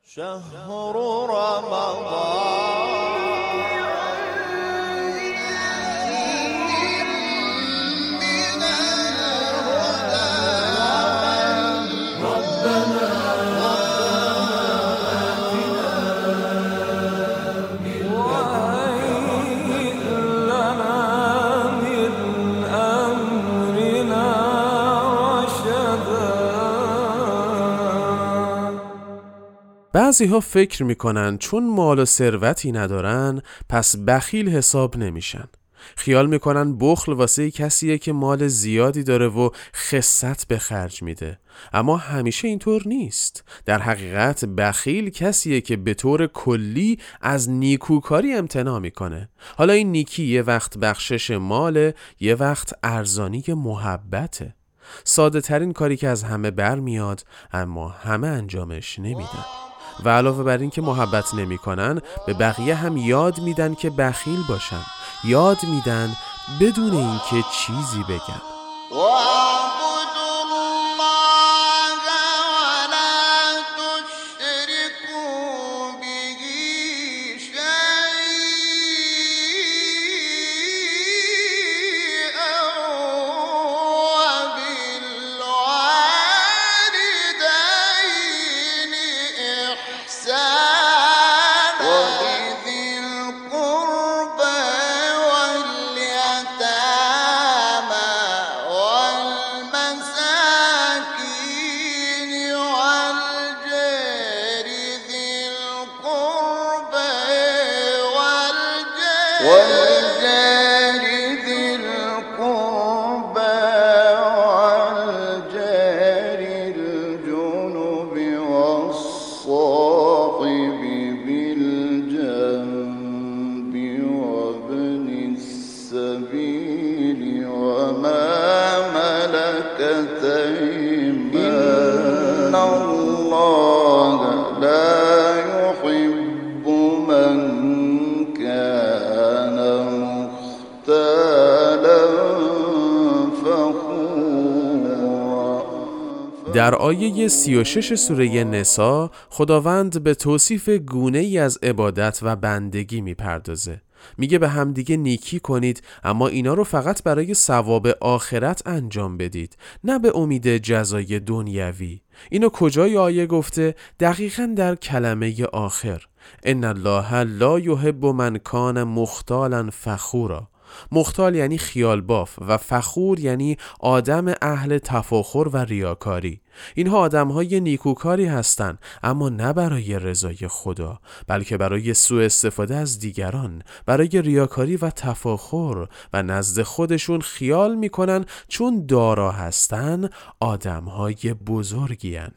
شهر رمضان بعضی ها فکر میکنن چون مال و ثروتی ندارن پس بخیل حساب نمیشن. خیال میکنن بخل واسه کسیه که مال زیادی داره و خست به خرج میده، اما همیشه اینطور نیست. در حقیقت بخیل کسیه که به طور کلی از نیکوکاری امتناع میکنه. حالا این نیکی یه وقت بخشش ماله، یه وقت ارزانی محبته. ساده ترین کاری که از همه برمیاد اما همه انجامش نمیدن. و علاوه بر این که محبت نمی کنن، به بقیه هم یاد میدن که بخیل باشن، یاد میدن بدون اینکه چیزی بگن. والجار ذي القربى والجار الجنب والصاحب بالجنب وابن السبيل وما ملكت أيمانكم إن الله لا يحب من كان در آیه 36 سوره نساء خداوند به توصیف گونه‌ای از عبادت و بندگی میپردازه. میگه به همدیگه نیکی کنید، اما اینا رو فقط برای ثواب آخرت انجام بدید، نه به امید جزای دنیوی. اینو کجای آیه گفته؟ دقیقاً در کلمه آخر. ان الله لا یحب من کان مختالا فخورا. مختال یعنی خیال باف و فخور یعنی آدم اهل تفاخر و ریاکاری. اینها آدم‌های نیکوکاری هستند، اما نه برای رضای خدا، بلکه برای سوء استفاده از دیگران، برای ریاکاری و تفاخر، و نزد خودشون خیال میکنن چون دارا هستن آدم‌های بزرگی هن.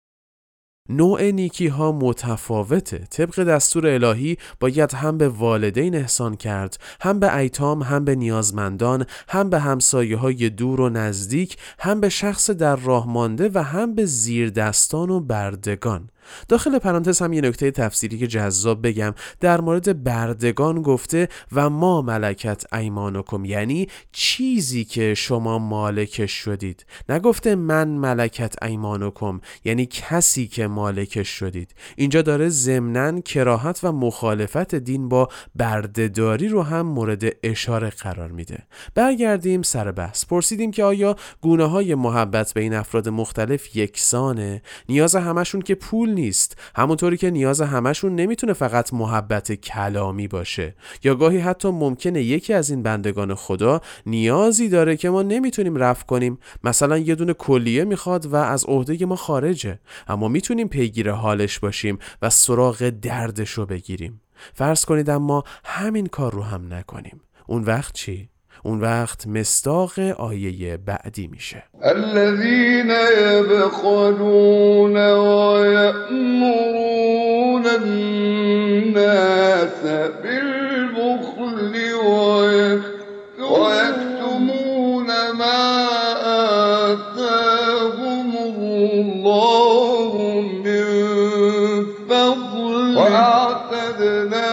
نوع نیکی ها متفاوته. طبق دستور الهی باید هم به والدین احسان کرد، هم به ایتام، هم به نیازمندان، هم به همسایه های دور و نزدیک، هم به شخص در راه مانده و هم به زیردستان و بردگان. داخل پرانتز هم یه نکته تفسیری که جذاب بگم. در مورد بردگان گفته و ما ملکت ایمانکم، یعنی چیزی که شما مالکش شدید. نگفته من ملکت ایمانکم یعنی کسی که مالکش شدید. اینجا داره ضمناً کراهت و مخالفت دین با بردهداری رو هم مورد اشاره قرار میده. برگردیم سر بحث. پرسیدیم که آیا گونه‌های محبت بین افراد مختلف یکسانه؟ نیاز همشون که پول نیست، همونطوری که نیاز همشون نمیتونه فقط محبت کلامی باشه. یا گاهی حتی ممکنه یکی از این بندگان خدا نیازی داره که ما نمیتونیم رفع کنیم. مثلا یه دونه کلیه میخواد و از عهده ما خارجه، اما میتونیم پیگیر حالش باشیم و سراغ دردشو بگیریم. فرض کنید اما همین کار رو هم نکنیم. اون وقت چی؟ اون وقت مصداق آیه بعدی میشه. الذين يبخلون ويأمرون الناس بالبخل ويكتمون ما آتاهم الله من فضله وأعتدنا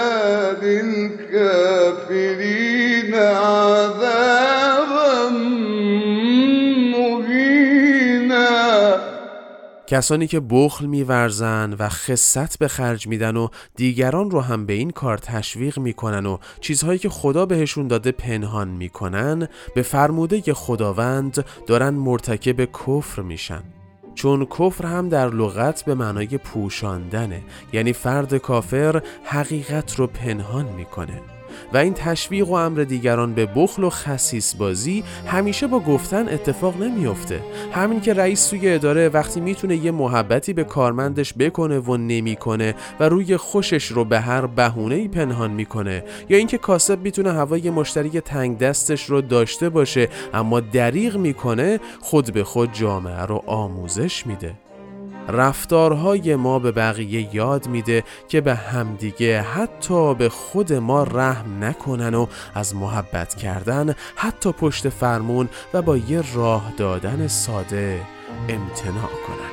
للكافرين عذابا مهينا. کسانی که بخل می‌ورزن و خست به خرج میدن و دیگران رو هم به این کار تشویق میکنن و چیزهایی که خدا بهشون داده پنهان میکنن، به فرموده خداوند دارن مرتکب کفر میشن. چون کفر هم در لغت به معنای پوشاندنه، یعنی فرد کافر حقیقت رو پنهان میکنه. و این تشویق و امر دیگران به بخل و خسیس بازی همیشه با گفتن اتفاق نمیفته. همین که رئیس توی اداره وقتی میتونه یه محبتی به کارمندش بکنه و نمیکنه و روی خوشش رو به هر بهونه‌ای پنهان میکنه، یا اینکه کاسب میتونه هوای مشتری تنگ دستش رو داشته باشه اما دریغ میکنه، خود به خود جامعه رو آموزش میده. رفتارهای ما به بقیه یاد میده که به همدیگه حتی به خود ما رحم نکنن و از محبت کردن حتی پشت فرمون و با یه راه دادن ساده امتناع کنن.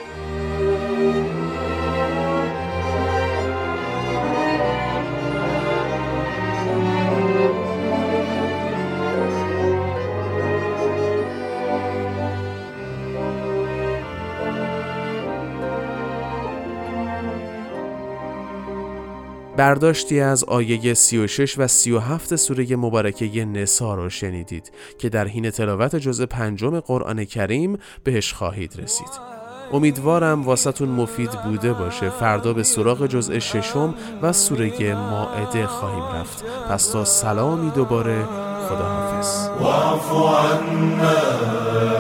برداشتی از آیه 36 و 37 سوره مبارکه نساء را شنیدید که در حین تلاوت جزء 5 قرآن کریم بهش خواهید رسید. امیدوارم واسهتون مفید بوده باشه. فردا به سراغ جزء 6 و سوره مائده خواهیم رفت. پس تا سلامی دوباره، خداحافظ.